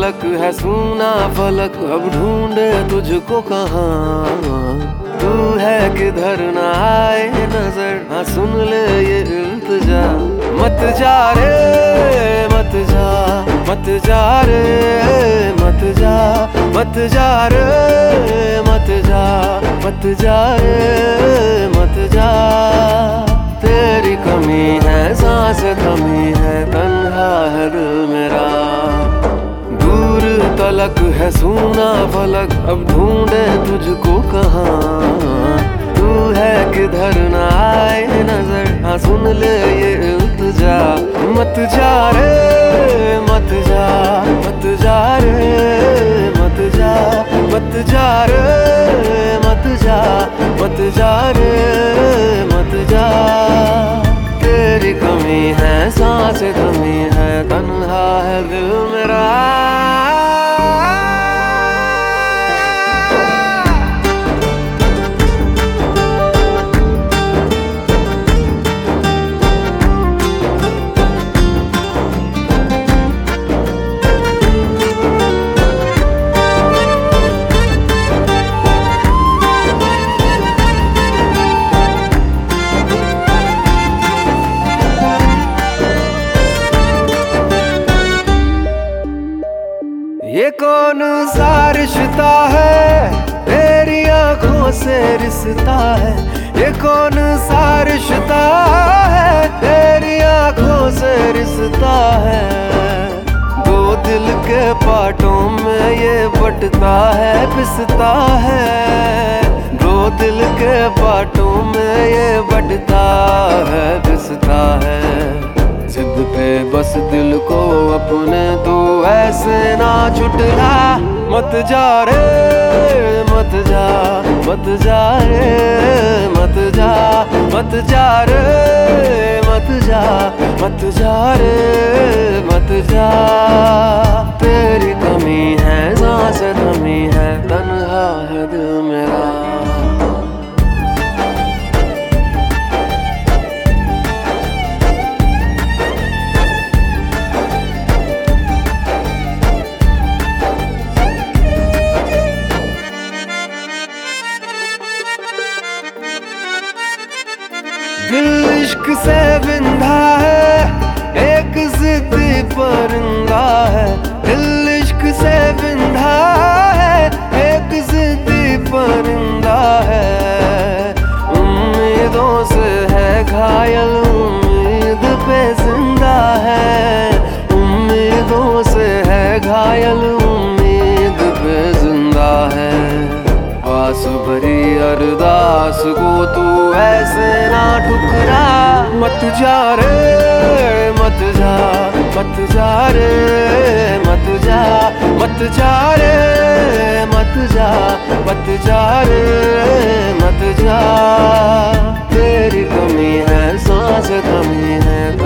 तलक है सूना फलक, अब ढूंढे तुझको कहाँ। तू है किधर ना आए नजर, हाँ सुन ले ये इल्तिजा। मत जा रे मत जा, मत जा रे मत जा, मत जा रे मत जा, मत जा रे मत जा। तेरी कमी है सांस थमी है, तन्हा है दिल मेरा। दूर तलक है सूना फलक, अब ढूंढे तुझको कहाँ। तू है किधर ना आए नजर, हाँ सुन ले ये इल्तिजा। मत जा रे मत जा, मत जा रे मत जा, मत जा रे मत जा, मत जा रे मत जा। तेरी कमी है सांस थमी है, तन्हा है दिल मेरा। ये कौन सा रिश्ता है तेरी आंखों से रिश्ता है। ये कौन सा रिश्ता है तेरी आंखों से रिश्ता है। दो दिल के पार्टों में ये बटता है पिसता है। दो दिल के पार्टों में ये बटता है पिसता है। जिद पे बस दिल को अपने तू ऐसे ना छुटला। मत जा रे मत जा, मत जा रे मत जा, मत जा रे मत जा, मत जा रे मत जा। तेरी कमी है सांस थमी है, तन्हा है दिल मेरा। दिल इश्क से बिंधा है, एक जिद्दी परिंदा है। दिल इश्क से बिंधा है, एक जिद्दी परिंदा है। उम्मीदों से है घायल, उम्मीद पे जिंदा है। उम्मीदों से है घायल, उम्मीद पे जिंदा है। आस भरी अरदास को तू ऐसे ना ठुकरा। मत जा रे मत जा, मत जा रे मत जा, मत जा रे मत जा, मत जा रे मत जा। तेरी कमी है सांस थमी है।